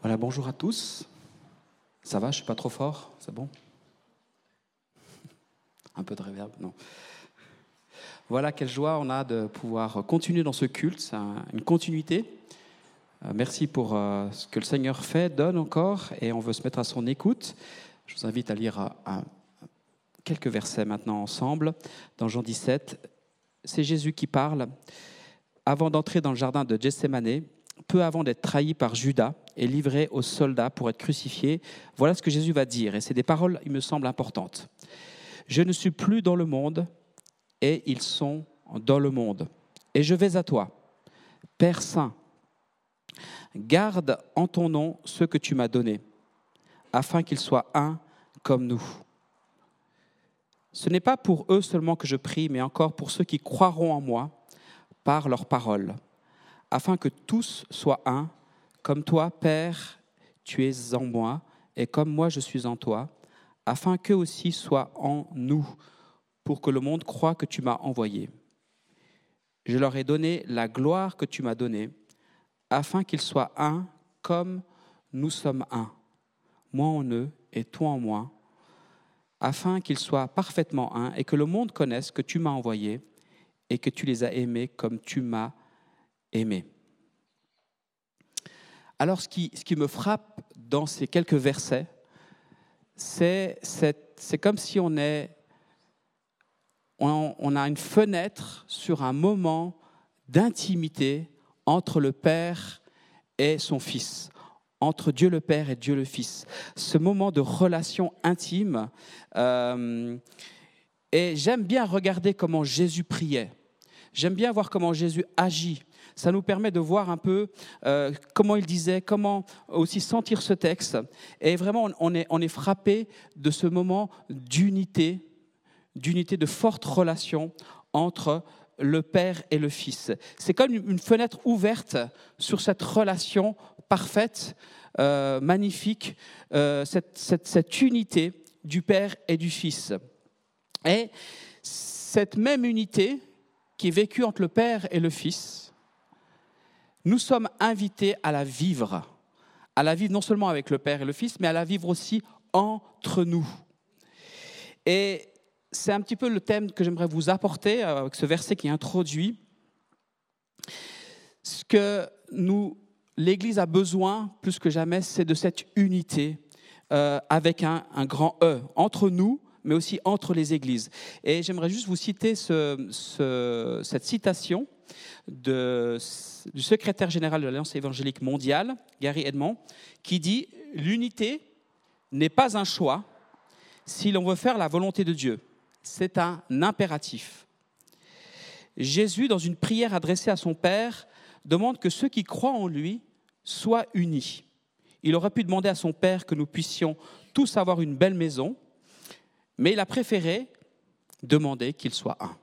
Voilà, bonjour à tous. Ça va, je ne suis pas trop fort, c'est bon? Un peu de réverb, non. Voilà, quelle joie on a de pouvoir continuer dans ce culte, c'est une continuité. Merci pour ce que le Seigneur fait, donne encore, et on veut se mettre à son écoute. Je vous invite à lire quelques versets maintenant ensemble. Dans Jean 17, c'est Jésus qui parle. Avant d'entrer dans le jardin de Gethsémanée, peu avant d'être trahi par Judas et livré aux soldats pour être crucifié, voilà ce que Jésus va dire. Et c'est des paroles, il me semble, importantes. « Je ne suis plus dans le monde, et ils sont dans le monde. Et je vais à toi, Père Saint. Garde en ton nom ceux que tu m'as donnés, afin qu'ils soient un comme nous. Ce n'est pas pour eux seulement que je prie, mais encore pour ceux qui croiront en moi par leurs paroles, afin que tous soient un, comme toi, Père, tu es en moi, et comme moi je suis en toi, afin qu'eux aussi soient en nous, pour que le monde croie que tu m'as envoyé. Je leur ai donné la gloire que tu m'as donnée, afin qu'ils soient un comme nous sommes un, moi en eux et toi en moi, afin qu'ils soient parfaitement un et que le monde connaisse que tu m'as envoyé et que tu les as aimés comme tu m'as aimé. » Alors, ce qui me frappe dans ces quelques versets, c'est comme si on a une fenêtre sur un moment d'intimité entre le Père et son Fils, entre Dieu le Père et Dieu le Fils. Ce moment de relation intime. Et j'aime bien regarder comment Jésus priait. J'aime bien voir comment Jésus agit. Ça nous permet de voir un peu comment il disait, comment aussi sentir ce texte. Et vraiment, on est frappé de ce moment d'unité, de forte relation entre le Père et le Fils. C'est comme une fenêtre ouverte sur cette relation parfaite, magnifique, cette unité du Père et du Fils. Et cette même unité qui est vécue entre le Père et le Fils, nous sommes invités à la vivre non seulement avec le Père et le Fils, mais à la vivre aussi entre nous. Et c'est un petit peu le thème que j'aimerais vous apporter avec ce verset qui introduit. Ce que l'Église a besoin, plus que jamais, c'est de cette unité avec un grand E, entre nous, mais aussi entre les églises. Et j'aimerais juste vous citer cette citation du secrétaire général de l'Alliance évangélique mondiale, Gary Edmond, qui dit « L'unité n'est pas un choix si l'on veut faire la volonté de Dieu. C'est un impératif. » Jésus, dans une prière adressée à son Père, demande que ceux qui croient en lui soient unis. Il aurait pu demander à son Père que nous puissions tous avoir une belle maison, mais il a préféré demander qu'ils soient un.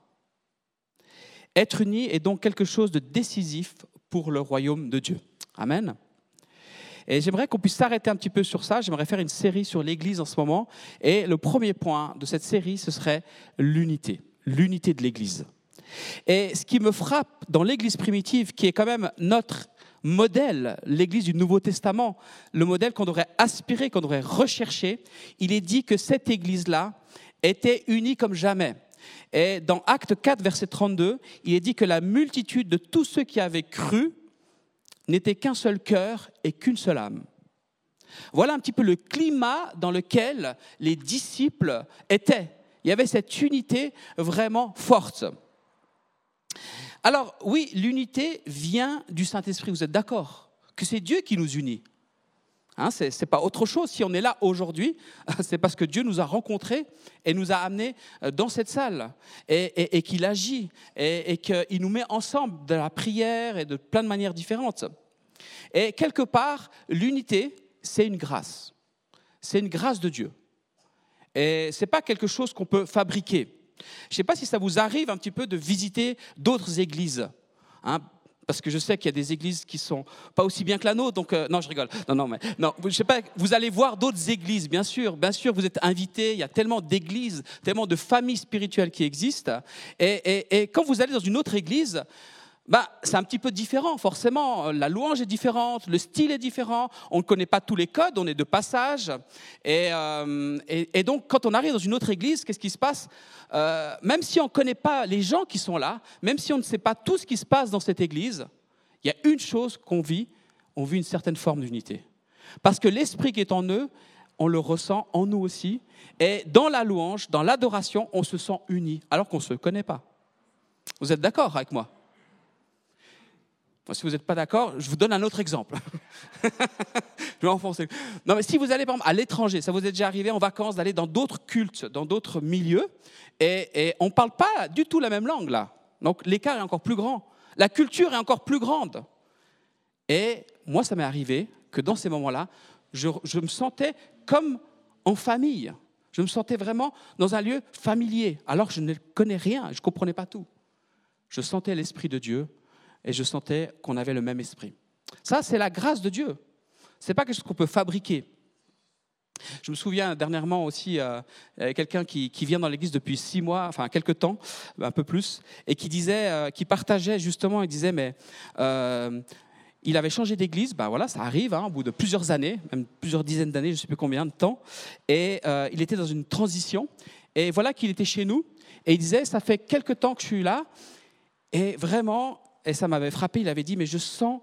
Être unis est donc quelque chose de décisif pour le royaume de Dieu. Amen. Et j'aimerais qu'on puisse s'arrêter un petit peu sur ça. J'aimerais faire une série sur l'Église en ce moment. Et le premier point de cette série, ce serait l'unité de l'Église. Et ce qui me frappe dans l'Église primitive, qui est quand même notre modèle, l'Église du Nouveau Testament, le modèle qu'on devrait aspirer, qu'on devrait rechercher, il est dit que cette Église-là était unie comme jamais. Et dans Actes 4, verset 32, il est dit que la multitude de tous ceux qui avaient cru n'était qu'un seul cœur et qu'une seule âme. Voilà un petit peu le climat dans lequel les disciples étaient. Il y avait cette unité vraiment forte. Alors oui, l'unité vient du Saint-Esprit, vous êtes d'accord? Que c'est Dieu qui nous unit. C'est pas autre chose. Si on est là aujourd'hui, c'est parce que Dieu nous a rencontrés et nous a amenés dans cette salle et qu'il agit et qu'il nous met ensemble de la prière et de plein de manières différentes. Et quelque part, l'unité, c'est une grâce. C'est une grâce de Dieu. Et c'est pas quelque chose qu'on peut fabriquer. Je ne sais pas si ça vous arrive un petit peu de visiter d'autres églises. Parce que je sais qu'il y a des églises qui ne sont pas aussi bien que la nôtre, donc non, je rigole. Non, je sais pas, vous allez voir d'autres églises, bien sûr, vous êtes invités, il y a tellement d'églises, tellement de familles spirituelles qui existent, et quand vous allez dans une autre église, c'est un petit peu différent, forcément. La louange est différente, le style est différent, on ne connaît pas tous les codes, on est de passage. Et donc, quand on arrive dans une autre église, qu'est-ce qui se passe ? Même si on ne connaît pas les gens qui sont là, même si on ne sait pas tout ce qui se passe dans cette église, il y a une chose qu'on vit, on vit une certaine forme d'unité. Parce que l'esprit qui est en eux, on le ressent en nous aussi. Et dans la louange, dans l'adoration, on se sent unis, alors qu'on ne se connaît pas. Vous êtes d'accord avec moi ? Si vous n'êtes pas d'accord, je vous donne un autre exemple. Je vais enfoncer. Non, mais si vous allez par exemple à l'étranger, ça vous est déjà arrivé en vacances d'aller dans d'autres cultes, dans d'autres milieux, et on ne parle pas du tout la même langue là. Donc l'écart est encore plus grand. La culture est encore plus grande. Et moi, ça m'est arrivé que dans ces moments-là, je me sentais comme en famille. Je me sentais vraiment dans un lieu familier, alors que je ne connais rien, je ne comprenais pas tout. Je sentais l'Esprit de Dieu. Et je sentais qu'on avait le même esprit. Ça, c'est la grâce de Dieu. Ce n'est pas quelque chose qu'on peut fabriquer. Je me souviens dernièrement aussi, quelqu'un qui vient dans l'église depuis 6 mois, enfin quelques temps, un peu plus, et qui partageait justement, il disait, mais il avait changé d'église, voilà, ça arrive, au bout de plusieurs années, même plusieurs dizaines d'années, je ne sais plus combien de temps, et il était dans une transition, et voilà qu'il était chez nous, et il disait, ça fait quelques temps que je suis là, et vraiment... Et ça m'avait frappé, il avait dit, mais je sens,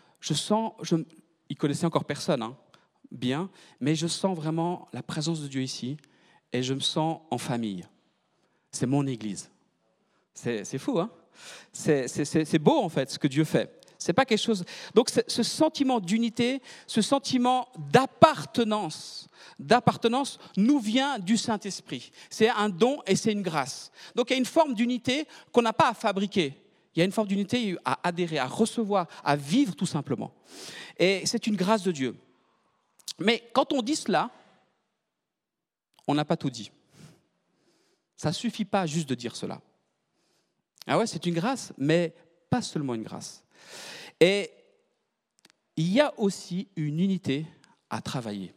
il connaissait encore personne, bien, mais je sens vraiment la présence de Dieu ici, et je me sens en famille. C'est mon église. C'est fou, hein ? C'est beau, en fait, ce que Dieu fait. C'est pas quelque chose... Donc, ce sentiment d'unité, ce sentiment d'appartenance nous vient du Saint-Esprit. C'est un don et c'est une grâce. Donc, il y a une forme d'unité qu'on n'a pas à fabriquer. Il y a une forme d'unité à adhérer, à recevoir, à vivre tout simplement. Et c'est une grâce de Dieu. Mais quand on dit cela, on n'a pas tout dit. Ça ne suffit pas juste de dire cela. Ah ouais, c'est une grâce, mais pas seulement une grâce. Et il y a aussi une unité à travailler.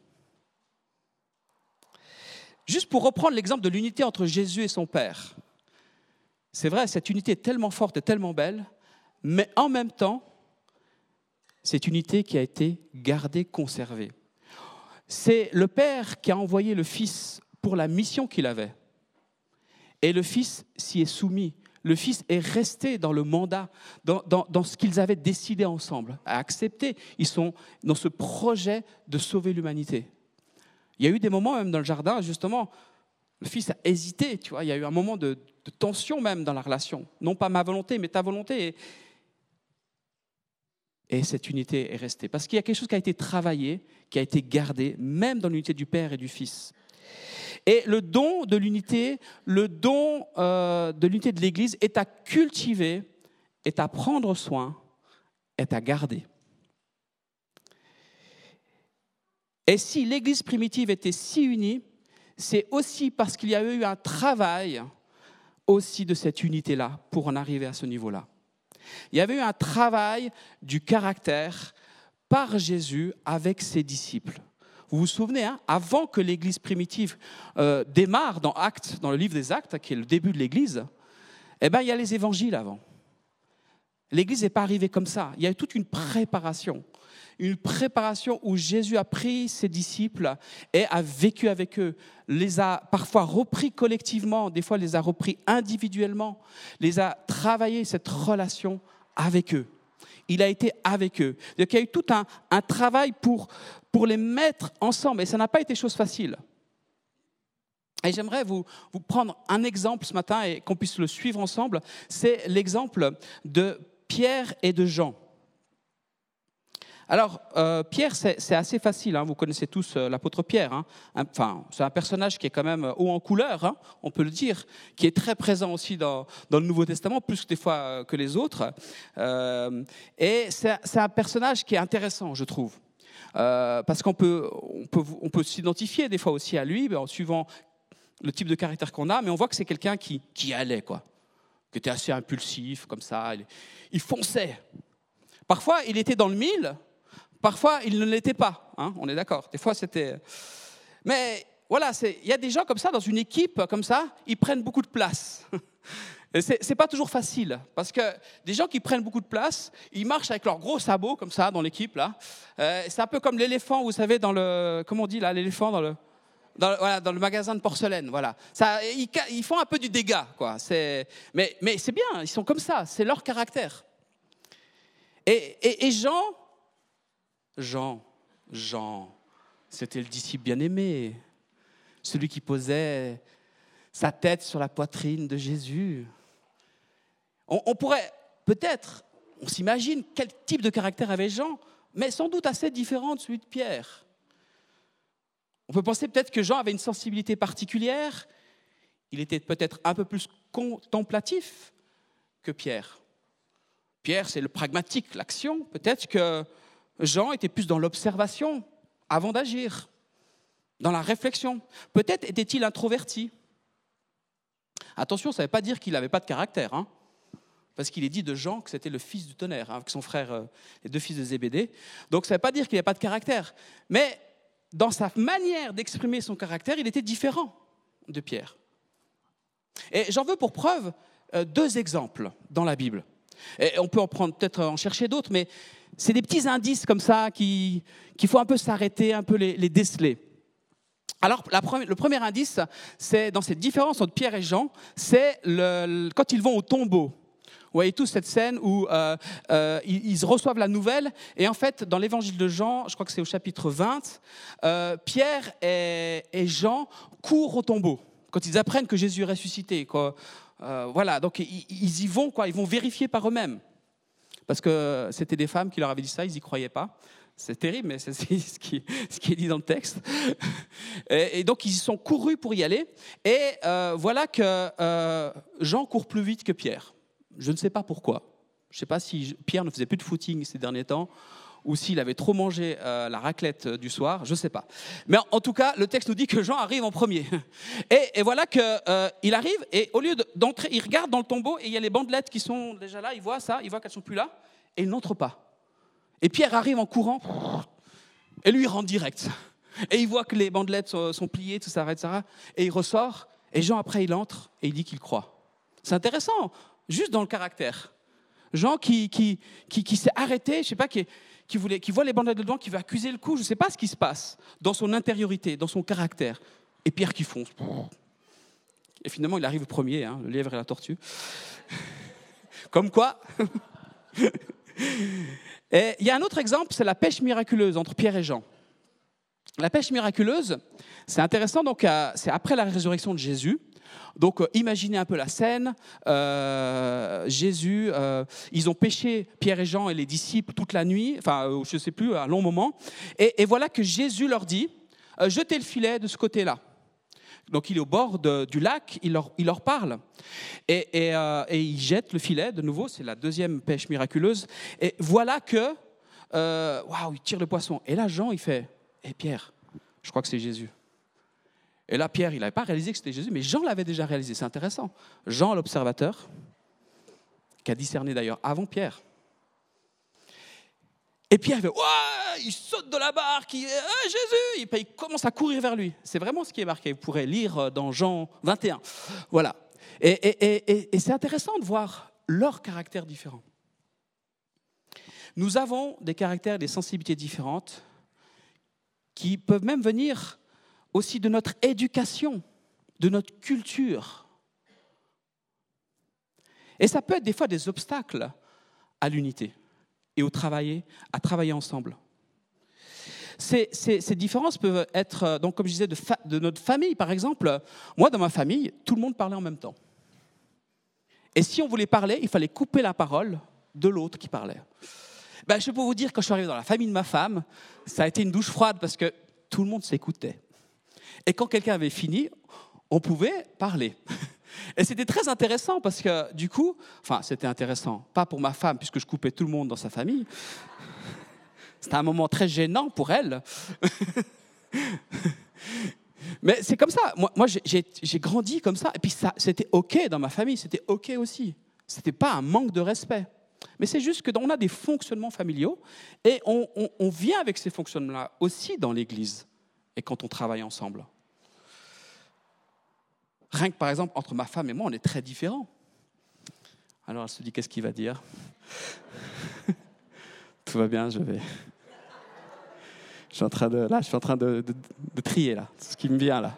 Juste pour reprendre l'exemple de l'unité entre Jésus et son Père. C'est vrai, cette unité est tellement forte et tellement belle, mais en même temps, cette unité qui a été gardée, conservée. C'est le Père qui a envoyé le Fils pour la mission qu'il avait. Et le Fils s'y est soumis. Le Fils est resté dans le mandat, dans ce qu'ils avaient décidé ensemble, à accepter. Ils sont dans ce projet de sauver l'humanité. Il y a eu des moments, même dans le jardin, justement, le Fils a hésité, tu vois. Il y a eu un moment de tension même dans la relation. Non pas ma volonté, mais ta volonté. Et cette unité est restée. Parce qu'il y a quelque chose qui a été travaillé, qui a été gardé, même dans l'unité du Père et du Fils. Et le don de l'unité, de l'unité de l'Église est à cultiver, est à prendre soin, est à garder. Et si l'Église primitive était si unie, c'est aussi parce qu'il y a eu un travail aussi de cette unité-là pour en arriver à ce niveau-là. Il y avait eu un travail du caractère par Jésus avec ses disciples. Vous vous souvenez, avant que l'Église primitive démarre dans Actes, dans le livre des Actes, qui est le début de l'Église, il y a les évangiles avant. L'Église n'est pas arrivée comme ça. Il y a eu toute une préparation où Jésus a pris ses disciples et a vécu avec eux, les a parfois repris collectivement, des fois les a repris individuellement, les a travaillé cette relation avec eux. Il a été avec eux. Donc, il y a eu tout un travail pour les mettre ensemble et ça n'a pas été chose facile. Et j'aimerais vous prendre un exemple ce matin et qu'on puisse le suivre ensemble. C'est l'exemple de Pierre et de Jean. Alors, Pierre, c'est assez facile, vous connaissez tous l'apôtre Pierre. C'est un personnage qui est quand même haut en couleur, on peut le dire, qui est très présent aussi dans le Nouveau Testament, plus des fois que les autres. Et c'est un personnage qui est intéressant, je trouve, parce qu'on peut s'identifier des fois aussi à lui, en suivant le type de caractère qu'on a, mais on voit que c'est quelqu'un qui allait, qui était assez impulsif, comme ça, il fonçait. Parfois, il était dans le mille. Parfois, il ne l'était pas, on est d'accord. Des fois, c'était... Mais voilà, il y a des gens comme ça, dans une équipe comme ça, ils prennent beaucoup de place. Et c'est pas toujours facile, parce que des gens qui prennent beaucoup de place, ils marchent avec leurs gros sabots, comme ça, dans l'équipe, là. C'est un peu comme l'éléphant, vous savez, comment on dit, là, l'éléphant voilà, dans le magasin de porcelaine, voilà. Ça, ils font un peu du dégât, quoi. Mais c'est bien, ils sont comme ça, c'est leur caractère. Et Jean, c'était le disciple bien-aimé, celui qui posait sa tête sur la poitrine de Jésus. On pourrait, peut-être, on s'imagine quel type de caractère avait Jean, mais sans doute assez différent de celui de Pierre. On peut penser peut-être que Jean avait une sensibilité particulière, il était peut-être un peu plus contemplatif que Pierre. Pierre, c'est le pragmatique, l'action. Peut-être que Jean était plus dans l'observation avant d'agir, dans la réflexion. Peut-être était-il introverti. Attention, ça ne veut pas dire qu'il n'avait pas de caractère, hein, parce qu'il est dit de Jean que c'était le fils du tonnerre, hein, avec son frère, les deux fils de Zébédée. Donc ça ne veut pas dire qu'il n'avait pas de caractère. Mais dans sa manière d'exprimer son caractère, il était différent de Pierre. Et j'en veux pour preuve 2 exemples dans la Bible. Et on peut peut-être en chercher d'autres, mais c'est des petits indices comme ça qu'il faut un peu s'arrêter, un peu les déceler. Alors, le premier indice, c'est dans cette différence entre Pierre et Jean, c'est quand ils vont au tombeau. Vous voyez tous cette scène où ils reçoivent la nouvelle. Et en fait, dans l'évangile de Jean, je crois que c'est au chapitre 20, Pierre et Jean courent au tombeau quand ils apprennent que Jésus est ressuscité. Voilà, donc ils y vont, ils vont vérifier par eux-mêmes. Parce que c'était des femmes qui leur avaient dit ça, ils n'y croyaient pas. C'est terrible, mais c'est ce qui est dit dans le texte. Et donc, ils sont courus pour y aller. Et voilà que Jean court plus vite que Pierre. Je ne sais pas pourquoi. Je ne sais pas si Pierre ne faisait plus de footing ces derniers temps ou s'il avait trop mangé la raclette du soir, je ne sais pas. Mais en tout cas, le texte nous dit que Jean arrive en premier. Et voilà qu'il arrive, et au lieu d'entrer, il regarde dans le tombeau, et il y a les bandelettes qui sont déjà là, il voit ça, il voit qu'elles ne sont plus là, et il n'entre pas. Et Pierre arrive en courant, et lui, il rentre direct. Et il voit que les bandelettes sont pliées, tout ça, etc. Et il ressort, et Jean, après, il entre, et il dit qu'il croit. C'est intéressant, juste dans le caractère. Jean qui s'est arrêté, je ne sais pas, qui voit les bandelettes dedans, qui veut accuser le coup, je ne sais pas ce qui se passe dans son intériorité, dans son caractère. Et Pierre qui fonce. Et finalement, il arrive premier, hein, le lièvre et la tortue. Comme quoi. Et il y a un autre exemple, c'est la pêche miraculeuse entre Pierre et Jean. La pêche miraculeuse, c'est intéressant, donc c'est après la résurrection de Jésus. Donc imaginez un peu la scène, Jésus, ils ont pêché, Pierre et Jean et les disciples toute la nuit, enfin je ne sais plus, un long moment, et voilà que Jésus leur dit, jetez le filet de ce côté-là. Donc il est au bord du lac, il leur parle, et il jette le filet, de nouveau, c'est la deuxième pêche miraculeuse, et voilà que, il tire le poisson, et là Jean il fait, Pierre, je crois que c'est Jésus. Et là, Pierre, il n'avait pas réalisé que c'était Jésus, mais Jean l'avait déjà réalisé. C'est intéressant. Jean, l'observateur, qui a discerné d'ailleurs avant Pierre. Et Pierre, il saute de la barque, Jésus, il commence à courir vers lui. C'est vraiment ce qui est marqué. Vous pourrez lire dans Jean 21. Voilà. Et c'est intéressant de voir leurs caractères différents. Nous avons des caractères, des sensibilités différentes qui peuvent même venir aussi de notre éducation, de notre culture. Et ça peut être des fois des obstacles à l'unité et à travailler ensemble. Ces différences peuvent être, donc, comme je disais, de notre famille, par exemple. Moi, dans ma famille, tout le monde parlait en même temps. Et si on voulait parler, il fallait couper la parole de l'autre qui parlait. Je peux vous dire, quand je suis arrivé dans la famille de ma femme, ça a été une douche froide parce que tout le monde s'écoutait. Et quand quelqu'un avait fini, on pouvait parler. Et c'était très intéressant parce que du coup, c'était intéressant, pas pour ma femme puisque je coupais tout le monde dans sa famille. C'était un moment très gênant pour elle. Mais c'est comme ça. Moi j'ai grandi comme ça. Et puis ça, c'était OK dans ma famille, c'était OK aussi. C'était pas un manque de respect. Mais c'est juste qu'on a des fonctionnements familiaux et on vient avec ces fonctionnements-là aussi dans l'Église et quand on travaille ensemble. Rien que par exemple, entre ma femme et moi, on est très différents. Alors elle se dit, qu'est-ce qu'il va dire? Tout va bien, je suis en train de trier, là, ce qui me vient, là.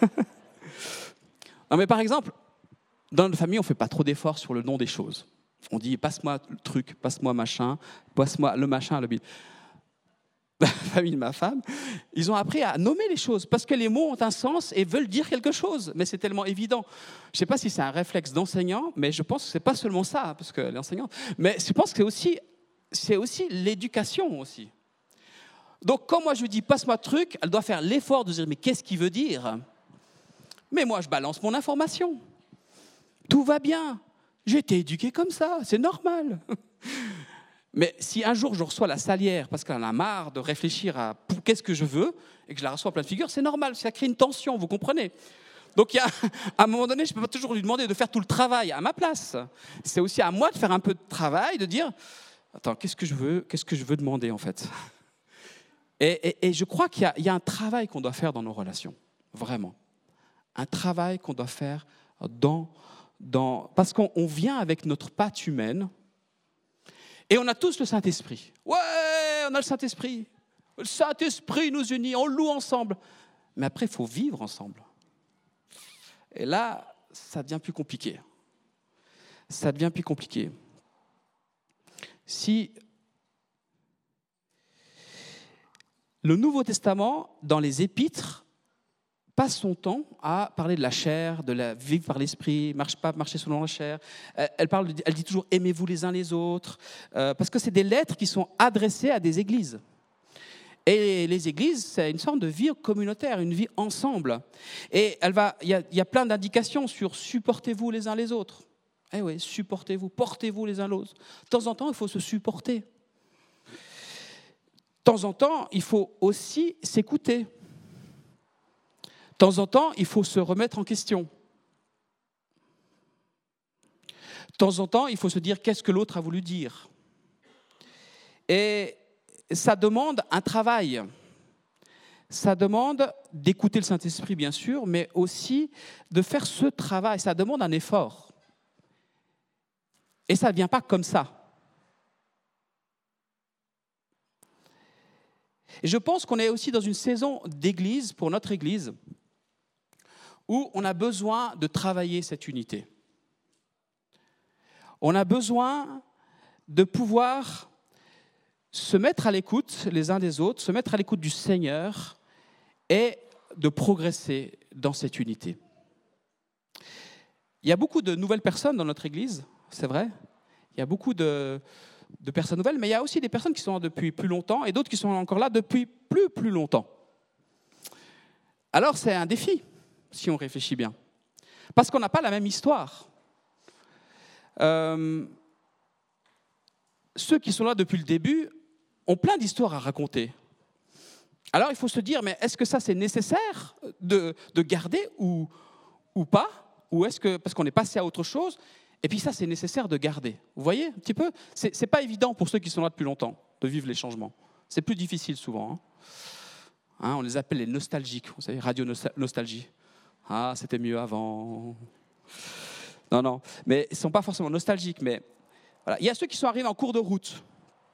Non, mais par exemple, dans notre famille, on ne fait pas trop d'efforts sur le nom des choses. On dit, passe-moi le truc, passe-moi machin, passe-moi le machin, le bide. La famille de ma femme, ils ont appris à nommer les choses, parce que les mots ont un sens et veulent dire quelque chose, mais c'est tellement évident. Je ne sais pas si c'est un réflexe d'enseignant, mais je pense que ce n'est pas seulement ça, parce que l'enseignant, mais je pense que c'est aussi l'éducation aussi. Donc quand moi je lui dis passe-moi le truc, elle doit faire l'effort de dire mais qu'est-ce qu'il veut dire? Mais moi je balance mon information. Tout va bien, j'ai été éduqué comme ça, c'est normal. Mais si un jour je reçois la salière parce qu'elle en a marre de réfléchir à qu'est-ce que je veux et que je la reçois en pleine figure, c'est normal, ça crée une tension, vous comprenez? Donc à un moment donné, je ne peux pas toujours lui demander de faire tout le travail à ma place. C'est aussi à moi de faire un peu de travail, de dire attends, qu'est-ce que je veux demander en fait? Et je crois qu'il y a un travail qu'on doit faire dans nos relations, vraiment. Un travail qu'on doit faire parce qu'on vient avec notre patte humaine. Et on a tous le Saint-Esprit. Ouais, on a le Saint-Esprit. Le Saint-Esprit nous unit, on loue ensemble. Mais après, il faut vivre ensemble. Et là, ça devient plus compliqué. Ça devient plus compliqué. Si le Nouveau Testament, dans les Épîtres, passe son temps à parler de la chair, de la vivre par l'esprit, marcher selon la chair. Elle dit toujours aimez-vous les uns les autres, parce que c'est des lettres qui sont adressées à des églises. Et les églises, c'est une sorte de vie communautaire, une vie ensemble. Et il y a plein d'indications sur supportez-vous les uns les autres. Eh oui, supportez-vous, portez-vous les uns l'autre. De temps en temps, il faut se supporter. De temps en temps, il faut aussi s'écouter. De temps en temps, il faut se remettre en question. De temps en temps, il faut se dire qu'est-ce que l'autre a voulu dire. Et ça demande un travail. Ça demande d'écouter le Saint-Esprit, bien sûr, mais aussi de faire ce travail. Ça demande un effort. Et ça ne vient pas comme ça. Et je pense qu'on est aussi dans une saison d'église, pour notre église, où on a besoin de travailler cette unité. On a besoin de pouvoir se mettre à l'écoute les uns des autres, se mettre à l'écoute du Seigneur et de progresser dans cette unité. Il y a beaucoup de nouvelles personnes dans notre Église, c'est vrai. Il y a beaucoup de personnes nouvelles, mais il y a aussi des personnes qui sont là depuis plus longtemps et d'autres qui sont encore là depuis plus longtemps. Alors c'est un défi, si on réfléchit bien, parce qu'on n'a pas la même histoire. Ceux qui sont là depuis le début ont plein d'histoires à raconter. Alors il faut se dire, mais est-ce que ça c'est nécessaire de garder ou pas? Ou est-ce que, parce qu'on est passé à autre chose, et puis ça c'est nécessaire de garder? Vous voyez un petit peu, c'est pas évident pour ceux qui sont là depuis longtemps de vivre les changements. C'est plus difficile souvent. On les appelle les nostalgiques, vous savez, radio nostalgie. Ah, c'était mieux avant. Non, mais ils ne sont pas forcément nostalgiques, mais voilà. Il y a ceux qui sont arrivés en cours de route.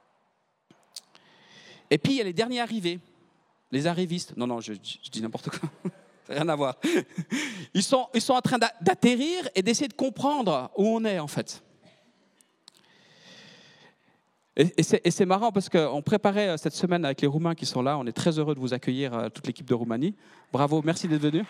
Et puis il y a les derniers arrivés, les arrivistes. Non, je dis n'importe quoi. Rien à voir. Ils sont en train d'atterrir et d'essayer de comprendre où on est, en fait. Et c'est marrant parce qu'on préparait cette semaine avec les Roumains qui sont là. On est très heureux de vous accueillir, toute l'équipe de Roumanie. Bravo, merci d'être venus.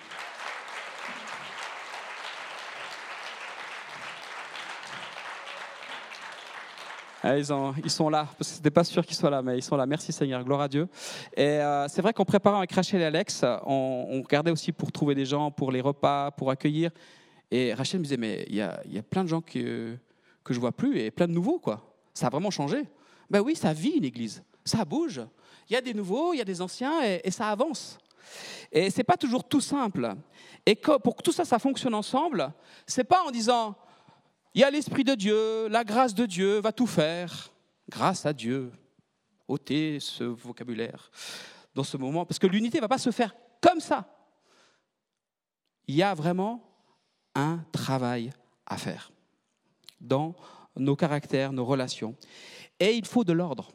Ils sont là, parce que ce n'était pas sûr qu'ils soient là, mais ils sont là. Merci Seigneur, gloire à Dieu. Et c'est vrai qu'en préparant avec Rachel et Alex, on regardait aussi pour trouver des gens, pour les repas, pour accueillir. Et Rachel me disait, mais il y a plein de gens que je ne vois plus et plein de nouveaux, quoi. Ça a vraiment changé. Ben oui, ça vit une église, ça bouge. Il y a des nouveaux, il y a des anciens et ça avance. Et ce n'est pas toujours tout simple. Et pour que tout ça fonctionne ensemble, ce n'est pas en disant... Il y a l'Esprit de Dieu, la grâce de Dieu va tout faire. Grâce à Dieu. Ôtez ce vocabulaire dans ce moment. Parce que l'unité ne va pas se faire comme ça. Il y a vraiment un travail à faire. dans nos caractères, nos relations. Et il faut de l'ordre.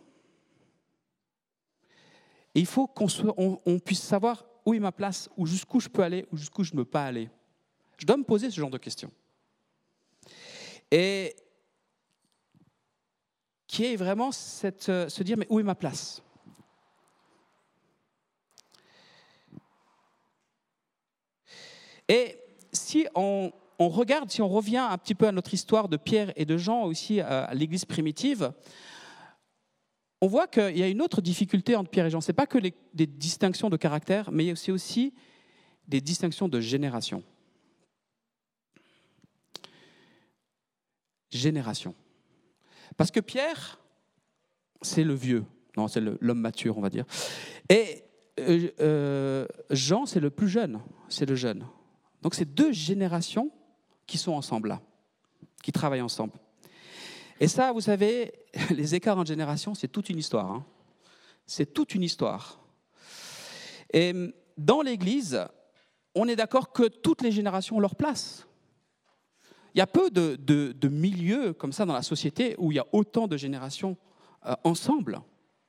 Et il faut on puisse savoir où est ma place, ou jusqu'où je peux aller, ou jusqu'où je ne peux pas aller. Je dois me poser ce genre de questions. Et qui est vraiment se dire, mais où est ma place ? Et si on regarde, si on revient un petit peu à notre histoire de Pierre et de Jean, aussi à l'Église primitive, on voit qu'il y a une autre difficulté entre Pierre et Jean. Ce n'est pas que des distinctions de caractère, mais c'est aussi des distinctions de génération. Génération. Parce que Pierre, c'est le vieux. Non, c'est l'homme mature, on va dire. Et Jean, c'est le plus jeune. C'est le jeune. Donc, c'est deux générations qui sont ensemble là, qui travaillent ensemble. Et ça, vous savez, les écarts en génération, c'est toute une histoire. Hein. C'est toute une histoire. Et dans l'Église, on est d'accord que toutes les générations ont leur place. Il y a peu de milieux comme ça dans la société où il y a autant de générations ensemble.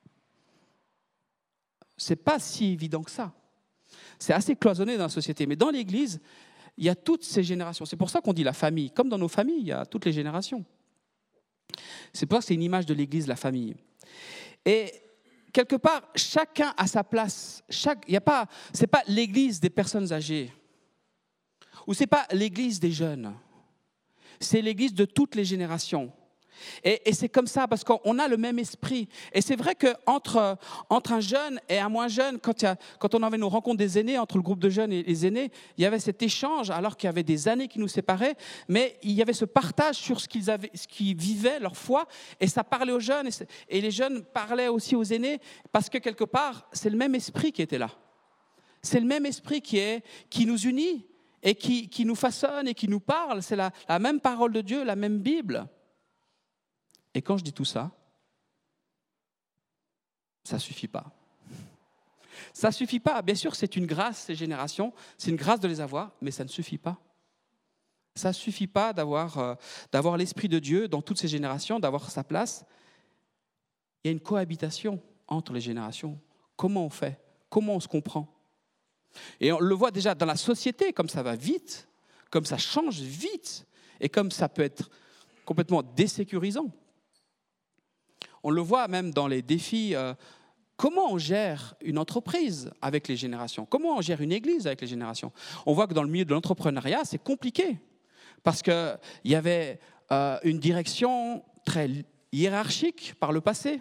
Ce n'est pas si évident que ça. C'est assez cloisonné dans la société. Mais dans l'Église, il y a toutes ces générations. C'est pour ça qu'on dit la famille. Comme dans nos familles, il y a toutes les générations. C'est pour ça que c'est une image de l'Église, la famille. Et quelque part, chacun a sa place. Ce n'est pas l'Église des personnes âgées. Ou ce n'est pas l'Église des jeunes. C'est l'Église de toutes les générations. Et c'est comme ça, parce qu'on a le même esprit. Et c'est vrai qu'entre un jeune et un moins jeune, quand on avait nos rencontres des aînés, entre le groupe de jeunes et les aînés, il y avait cet échange, alors qu'il y avait des années qui nous séparaient, mais il y avait ce partage sur ce qu'ils vivaient, leur foi, et ça parlait aux jeunes, et les jeunes parlaient aussi aux aînés, parce que quelque part, c'est le même esprit qui était là. C'est le même esprit qui nous unit, et qui nous façonne, et qui nous parle. C'est la même parole de Dieu, la même Bible. Et quand je dis tout ça, ça ne suffit pas. Ça ne suffit pas. Bien sûr, c'est une grâce, ces générations, c'est une grâce de les avoir, mais ça ne suffit pas. Ça ne suffit pas d'avoir l'Esprit de Dieu dans toutes ces générations, d'avoir sa place. Il y a une cohabitation entre les générations. Comment on fait ? Comment on se comprend ? Et on le voit déjà dans la société, comme ça va vite, comme ça change vite, et comme ça peut être complètement désécurisant. On le voit même dans les défis. Comment on gère une entreprise avec les générations ? Comment on gère une église avec les générations ? On voit que dans le milieu de l'entrepreneuriat, c'est compliqué. Parce qu'il y avait une direction très hiérarchique par le passé.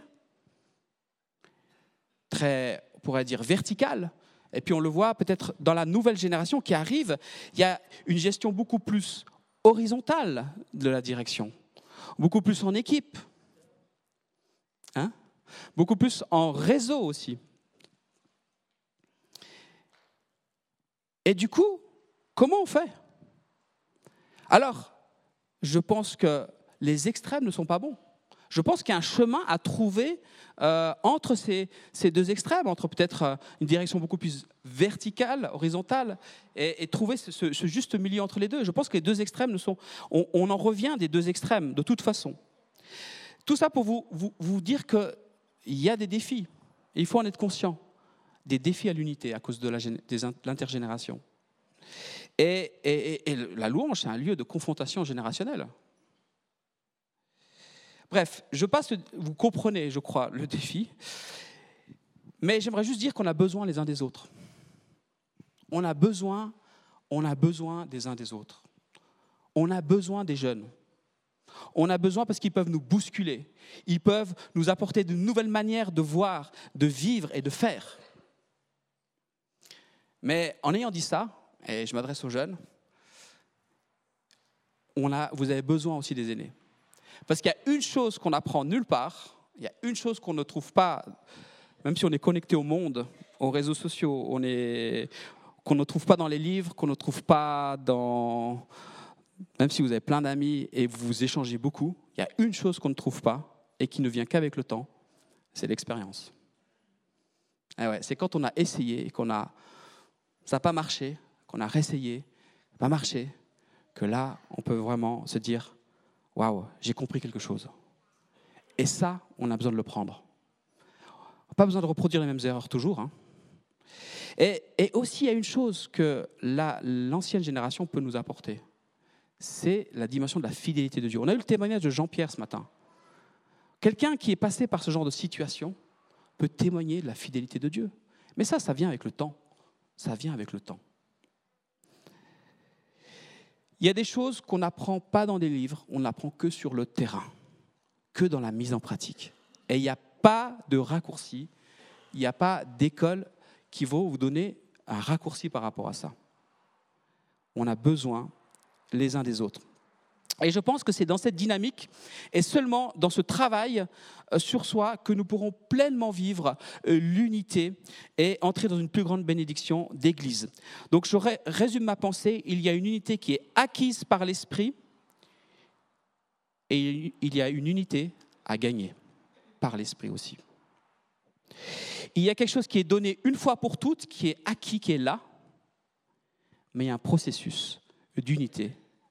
Très, on pourrait dire, verticale. Et puis on le voit peut-être dans la nouvelle génération qui arrive, il y a une gestion beaucoup plus horizontale de la direction. Beaucoup plus en équipe. Hein ? Beaucoup plus en réseau aussi. Et du coup, comment on fait ? Alors, je pense que les extrêmes ne sont pas bons. Je pense qu'il y a un chemin à trouver entre ces deux extrêmes, entre peut-être une direction beaucoup plus verticale, horizontale, et trouver ce juste milieu entre les deux. Je pense que les deux extrêmes on en revient des deux extrêmes, de toute façon. Tout ça pour vous dire qu'il y a des défis, et il faut en être conscient, des défis à l'unité à cause de l'intergénération. Et la louange, c'est un lieu de confrontation générationnelle. Bref, vous comprenez, je crois, le défi, mais j'aimerais juste dire qu'on a besoin les uns des autres. On a besoin des uns des autres. On a besoin des jeunes. On a besoin parce qu'ils peuvent nous bousculer. Ils peuvent nous apporter de nouvelles manières de voir, de vivre et de faire. Mais en ayant dit ça, et je m'adresse aux jeunes, vous avez besoin aussi des aînés. Parce qu'il y a une chose qu'on apprend nulle part, il y a une chose qu'on ne trouve pas, même si on est connecté au monde, aux réseaux sociaux, qu'on ne trouve pas dans les livres, qu'on ne trouve pas dans... Même si vous avez plein d'amis et vous échangez beaucoup, il y a une chose qu'on ne trouve pas et qui ne vient qu'avec le temps, c'est l'expérience. Et ouais, c'est quand on a essayé et ça n'a pas marché, qu'on a réessayé, ça n'a pas marché, que là, on peut vraiment se dire, Waouh, j'ai compris quelque chose. Et ça, on a besoin de le prendre. Pas besoin de reproduire les mêmes erreurs toujours. Hein. Et aussi, il y a une chose que l'ancienne génération peut nous apporter. C'est la dimension de la fidélité de Dieu. On a eu le témoignage de Jean-Pierre ce matin. Quelqu'un qui est passé par ce genre de situation peut témoigner de la fidélité de Dieu. Mais ça vient avec le temps. Ça vient avec le temps. Il y a des choses qu'on n'apprend pas dans des livres, on n'apprend que sur le terrain, que dans la mise en pratique. Et il n'y a pas de raccourci, il n'y a pas d'école qui va vous donner un raccourci par rapport à ça. On a besoin les uns des autres. Et je pense que c'est dans cette dynamique et seulement dans ce travail sur soi que nous pourrons pleinement vivre l'unité et entrer dans une plus grande bénédiction d'Église. Donc je résume ma pensée, il y a une unité qui est acquise par l'Esprit et il y a une unité à gagner par l'Esprit aussi. Il y a quelque chose qui est donné une fois pour toutes, qui est acquis, qui est là, mais il y a un processus d'unité.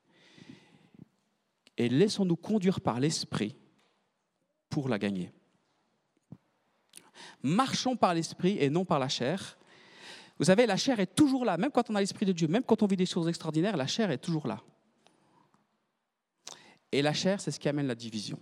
Et laissons-nous conduire par l'Esprit pour la gagner. Marchons par l'Esprit et non par la chair. Vous savez, la chair est toujours là, même quand on a l'Esprit de Dieu, même quand on vit des choses extraordinaires, la chair est toujours là. Et la chair, c'est ce qui amène la division.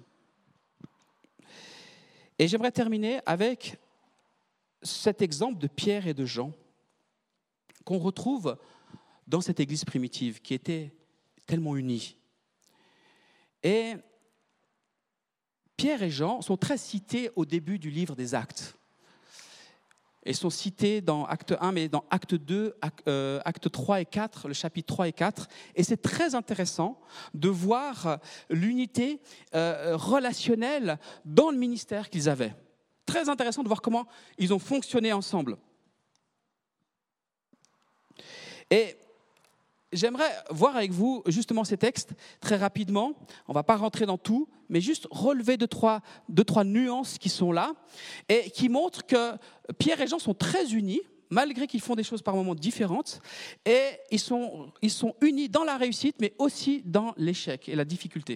Et j'aimerais terminer avec cet exemple de Pierre et de Jean qu'on retrouve dans cette église primitive qui était tellement unie. Et Pierre et Jean sont très cités au début du livre des Actes. Ils sont cités dans Acte 1, mais dans Acte 2, Acte 3 et 4, le chapitre 3 et 4. Et c'est très intéressant de voir l'unité relationnelle dans le ministère qu'ils avaient. Très intéressant de voir comment ils ont fonctionné ensemble. Et j'aimerais voir avec vous justement ces textes très rapidement. On ne va pas rentrer dans tout, mais juste relever deux, trois nuances qui sont là et qui montrent que Pierre et Jean sont très unis, malgré qu'ils font des choses par moments différentes. Et ils sont unis dans la réussite, mais aussi dans l'échec et la difficulté.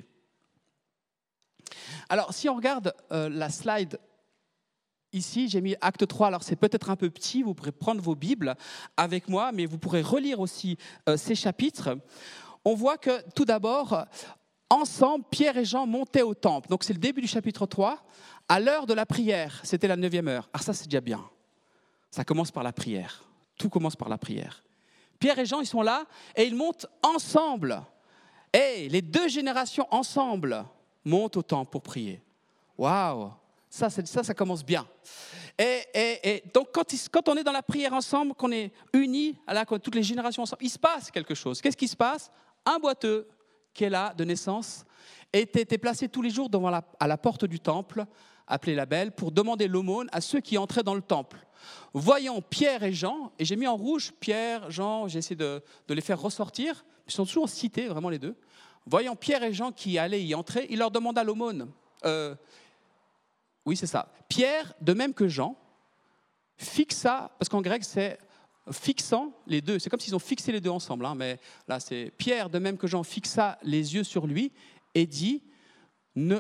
Alors, si on regarde la slide ici, j'ai mis Acte 3, alors c'est peut-être un peu petit, vous pourrez prendre vos Bibles avec moi, mais vous pourrez relire aussi ces chapitres. On voit que tout d'abord, ensemble, Pierre et Jean montaient au temple. Donc c'est le début du chapitre 3, à l'heure de la prière, c'était la 9e heure. Alors ça c'est déjà bien, ça commence par la prière, tout commence par la prière. Pierre et Jean, ils sont là et ils montent ensemble. Et les deux générations ensemble montent au temple pour prier. Waouh! Ça commence bien. Et donc, quand on est dans la prière ensemble, qu'on est unis, quand toutes les générations ensemble, il se passe quelque chose. Qu'est-ce qui se passe? Un boiteux qui est là, de naissance, était placé tous les jours à la porte du temple, appelé la Belle, pour demander l'aumône à ceux qui entraient dans le temple. Voyant Pierre et Jean, et j'ai mis en rouge Pierre, Jean, j'ai essayé de les faire ressortir, ils sont toujours cités, vraiment les deux. Voyant Pierre et Jean qui allaient y entrer, il leur demanda l'aumône. Oui, c'est ça. Pierre, de même que Jean, fixa, parce qu'en grec, c'est fixant les deux. C'est comme s'ils ont fixé les deux ensemble, hein, mais là, c'est Pierre, de même que Jean, fixa les yeux sur lui et dit « Je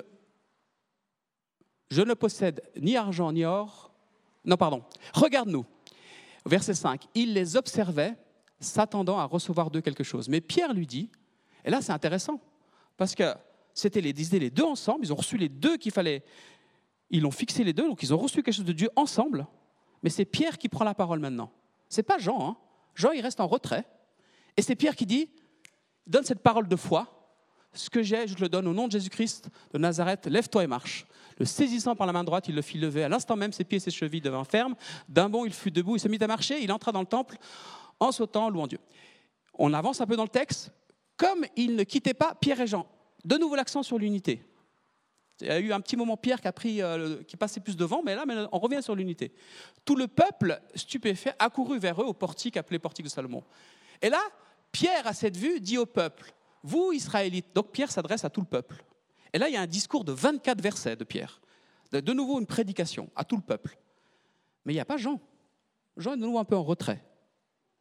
ne possède ni argent ni or. » Non, pardon. Regarde-nous. Verset 5. Il les observait, s'attendant à recevoir d'eux quelque chose. Mais Pierre lui dit, et là, c'est intéressant, parce que c'était les deux ensemble, ils ont reçu les deux qu'il fallait. Ils l'ont fixé les deux, donc ils ont reçu quelque chose de Dieu ensemble. Mais c'est Pierre qui prend la parole maintenant. Ce n'est pas Jean. Hein. Jean, il reste en retrait. Et c'est Pierre qui dit, donne cette parole de foi. Ce que j'ai, je te le donne au nom de Jésus-Christ de Nazareth. Lève-toi et marche. Le saisissant par la main droite, il le fit lever. À l'instant même, ses pieds et ses chevilles devinrent fermes. D'un bond, il fut debout. Il se mit à marcher. Il entra dans le temple en sautant, louant Dieu. On avance un peu dans le texte. Comme il ne quittait pas Pierre et Jean. De nouveau l'accent sur l'unité. Il y a eu un petit moment Pierre qui passait plus devant, mais là, on revient sur l'unité. Tout le peuple, stupéfait, accourut vers eux au portique appelé portique de Salomon. Et là, Pierre, à cette vue, dit au peuple, « Vous, Israélites », donc Pierre s'adresse à tout le peuple. Et là, il y a un discours de 24 versets de Pierre. De nouveau, une prédication à tout le peuple. Mais il n'y a pas Jean. Jean est de nouveau un peu en retrait.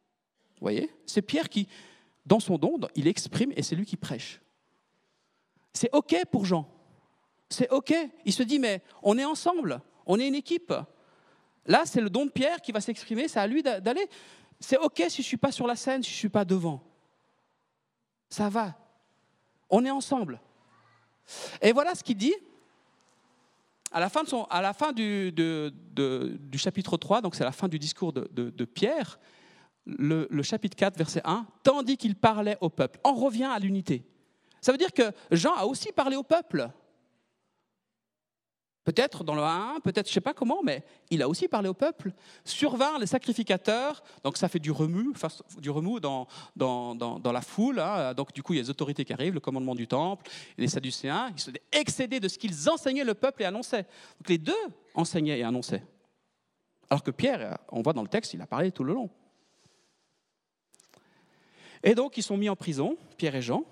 Vous voyez? C'est Pierre qui, dans son don, il exprime et c'est lui qui prêche. C'est OK pour Jean. C'est OK. Il se dit, mais on est ensemble, on est une équipe. Là, c'est le don de Pierre qui va s'exprimer, c'est à lui d'aller. C'est OK si je ne suis pas sur la scène, si je ne suis pas devant. Ça va. On est ensemble. Et voilà ce qu'il dit à la fin du chapitre 3, donc c'est la fin du discours de Pierre, le chapitre 4, verset 1, tandis qu'il parlait au peuple. On revient à l'unité. Ça veut dire que Jean a aussi parlé au peuple. Peut-être dans le 1, peut-être je ne sais pas comment, mais il a aussi parlé au peuple. Survinrent les sacrificateurs, donc ça fait du remous dans la foule. Hein. Donc du coup, il y a les autorités qui arrivent, le commandement du temple, et les Sadducéens. Ils se excédaient de ce qu'ils enseignaient le peuple et annonçaient. Donc les deux enseignaient et annonçaient. Alors que Pierre, on voit dans le texte, il a parlé tout le long. Et donc, ils sont mis en prison, Pierre et Jean.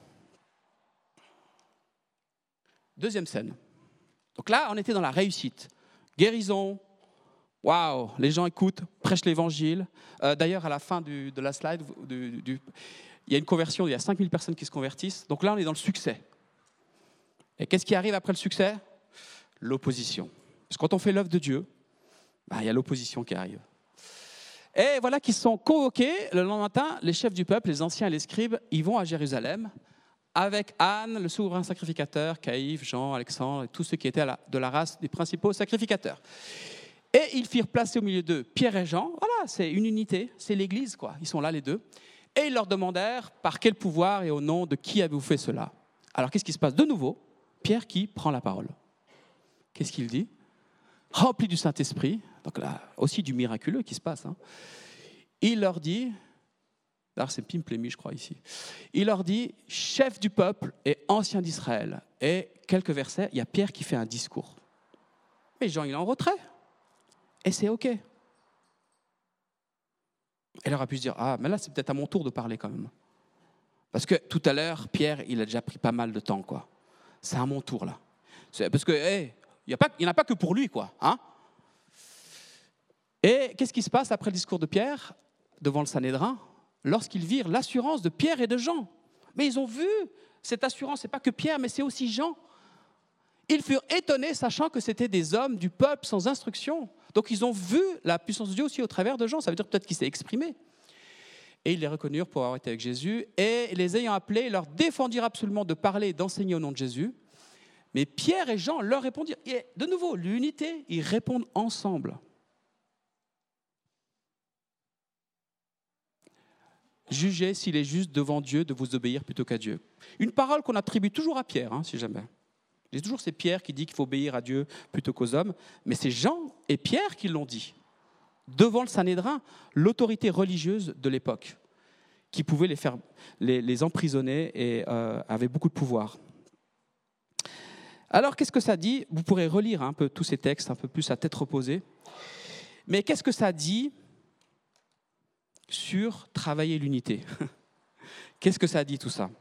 Deuxième scène. Donc là, on était dans la réussite. Guérison, waouh, les gens écoutent, prêchent l'évangile. D'ailleurs, à la fin de la slide, il y a une conversion, il y a 5000 personnes qui se convertissent. Donc là, on est dans le succès. Et qu'est-ce qui arrive après le succès ? L'opposition. Parce que quand on fait l'œuvre de Dieu, il y a l'opposition qui arrive. Et voilà qu'ils sont convoqués. Le lendemain matin, les chefs du peuple, les anciens et les scribes, ils vont à Jérusalem avec Anne, le souverain sacrificateur, Caïphe, Jean, Alexandre et tous ceux qui étaient de la race des principaux sacrificateurs. Et ils firent placer au milieu d'eux Pierre et Jean. Voilà, c'est une unité, c'est l'Église, quoi. Ils sont là les deux. Et ils leur demandèrent par quel pouvoir et au nom de qui avez-vous fait cela ? Alors qu'est-ce qui se passe ? De nouveau, Pierre qui prend la parole. Qu'est-ce qu'il dit ? Rempli du Saint-Esprit, donc là aussi du miraculeux qui se passe. Hein. Il leur dit... Alors c'est Pimplémy, je crois, ici. Il leur dit, chef du peuple et ancien d'Israël. Et quelques versets, il y a Pierre qui fait un discours. Mais Jean, il est en retrait. Et c'est OK. Elle aurait pu se dire, mais là, c'est peut-être à mon tour de parler quand même. Parce que tout à l'heure, Pierre, il a déjà pris pas mal de temps, quoi. C'est à mon tour, là. Parce que, il n'y en a pas que pour lui, quoi. Hein. Et qu'est-ce qui se passe après le discours de Pierre, devant le Sanhédrin ? Lorsqu'ils virent l'assurance de Pierre et de Jean. Mais ils ont vu cette assurance, ce n'est pas que Pierre, mais c'est aussi Jean. Ils furent étonnés, sachant que c'était des hommes du peuple sans instruction. Donc ils ont vu la puissance de Dieu aussi au travers de Jean. Ça veut dire peut-être qu'il s'est exprimé. Et ils les reconnurent pour avoir été avec Jésus. Et les ayant appelés, ils leur défendirent absolument de parler et d'enseigner au nom de Jésus. Mais Pierre et Jean leur répondirent. Et de nouveau, l'unité, ils répondent ensemble. Jugez s'il est juste devant Dieu de vous obéir plutôt qu'à Dieu. Une parole qu'on attribue toujours à Pierre, si jamais. C'est toujours c'est Pierre qui dit qu'il faut obéir à Dieu plutôt qu'aux hommes, mais c'est Jean et Pierre qui l'ont dit. Devant le Sanhédrin, l'autorité religieuse de l'époque, qui pouvait les emprisonner et avait beaucoup de pouvoir. Alors, qu'est-ce que ça dit ? Vous pourrez relire un peu tous ces textes, un peu plus à tête reposée. Mais qu'est-ce que ça dit sur travailler l'unité? Qu'est-ce que ça dit tout ça?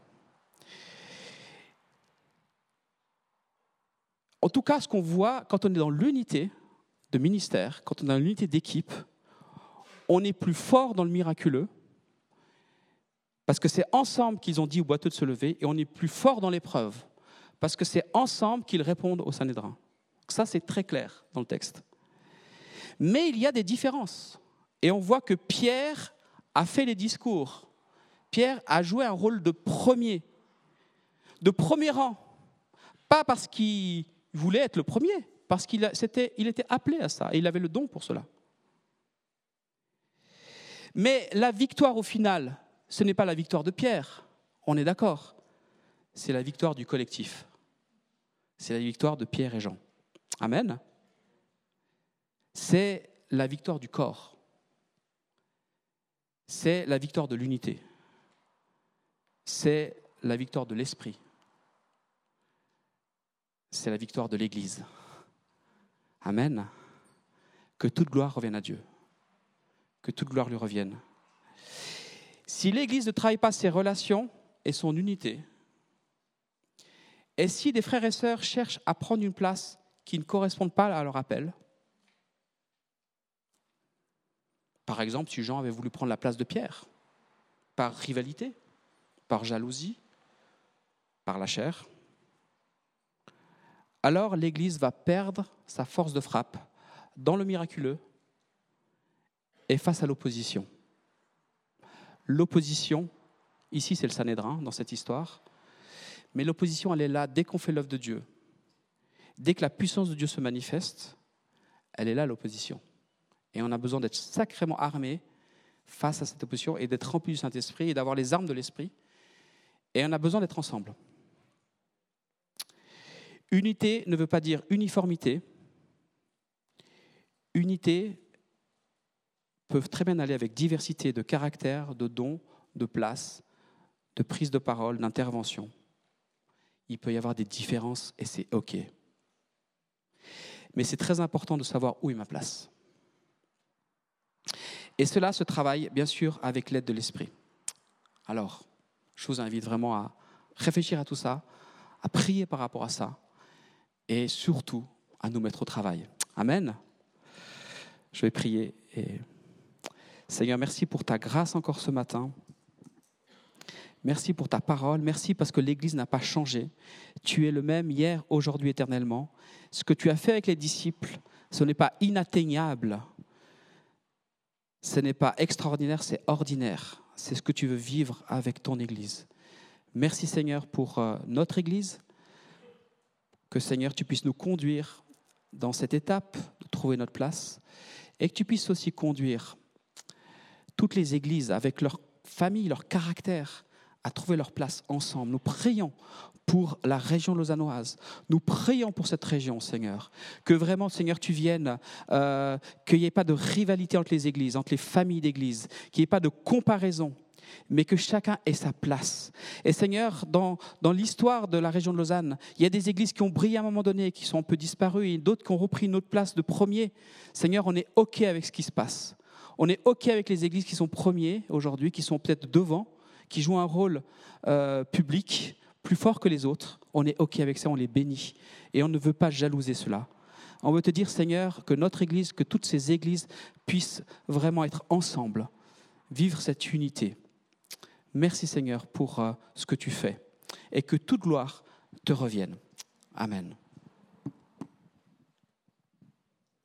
En tout cas, ce qu'on voit quand on est dans l'unité de ministère, quand on est dans l'unité d'équipe, on est plus fort dans le miraculeux, parce que c'est ensemble qu'ils ont dit au boiteux de se lever, et on est plus fort dans l'épreuve, parce que c'est ensemble qu'ils répondent au Sanhédrin. Ça, c'est très clair dans le texte. Mais il y a des différences. Et on voit que Pierre a fait les discours. Pierre a joué un rôle de premier rang. Pas parce qu'il voulait être le premier, parce qu'il était appelé à ça, et il avait le don pour cela. Mais la victoire au final, ce n'est pas la victoire de Pierre, on est d'accord. C'est la victoire du collectif. C'est la victoire de Pierre et Jean. Amen. C'est la victoire du corps. C'est la victoire de l'unité. C'est la victoire de l'esprit. C'est la victoire de l'Église. Amen. Que toute gloire revienne à Dieu. Que toute gloire lui revienne. Si l'Église ne travaille pas ses relations et son unité, et si des frères et sœurs cherchent à prendre une place qui ne correspond pas à leur appel, par exemple, si Jean avait voulu prendre la place de Pierre, par rivalité, par jalousie, par la chair, alors l'Église va perdre sa force de frappe dans le miraculeux et face à l'opposition. L'opposition, ici c'est le Sanhédrin dans cette histoire, mais l'opposition elle est là dès qu'on fait l'œuvre de Dieu. Dès que la puissance de Dieu se manifeste, elle est là l'opposition. Et on a besoin d'être sacrément armé face à cette opposition et d'être rempli du Saint-Esprit et d'avoir les armes de l'Esprit. Et on a besoin d'être ensemble. Unité ne veut pas dire uniformité. Unité peut très bien aller avec diversité de caractère, de dons, de place, de prise de parole, d'intervention. Il peut y avoir des différences et c'est OK. Mais c'est très important de savoir où est ma place. Et cela se travaille, bien sûr, avec l'aide de l'Esprit. Alors, je vous invite vraiment à réfléchir à tout ça, à prier par rapport à ça, et surtout à nous mettre au travail. Amen. Je vais prier. Et Seigneur, merci pour ta grâce encore ce matin. Merci pour ta parole. Merci parce que l'Église n'a pas changé. Tu es le même hier, aujourd'hui, éternellement. Ce que tu as fait avec les disciples, ce n'est pas inatteignable. Ce n'est pas extraordinaire, c'est ordinaire. C'est ce que tu veux vivre avec ton Église. Merci Seigneur pour notre Église. Que Seigneur, tu puisses nous conduire dans cette étape de trouver notre place et que tu puisses aussi conduire toutes les églises avec leur famille, leur caractère à trouver leur place ensemble. Nous prions pour la région lausannoise. Nous prions pour cette région, Seigneur. Que vraiment, Seigneur, tu viennes, qu'il n'y ait pas de rivalité entre les églises, entre les familles d'églises, qu'il n'y ait pas de comparaison, mais que chacun ait sa place. Et Seigneur, dans l'histoire de la région de Lausanne, il y a des églises qui ont brillé à un moment donné, qui sont un peu disparues, et d'autres qui ont repris une autre place de premier. Seigneur, on est OK avec ce qui se passe. On est OK avec les églises qui sont premiers aujourd'hui, qui sont peut-être devant, qui jouent un rôle public plus fort que les autres. On est OK avec ça, on les bénit. Et on ne veut pas jalouser cela. On veut te dire, Seigneur, que notre Église, que toutes ces églises puissent vraiment être ensemble, vivre cette unité. Merci, Seigneur, pour ce que tu fais. Et que toute gloire te revienne. Amen.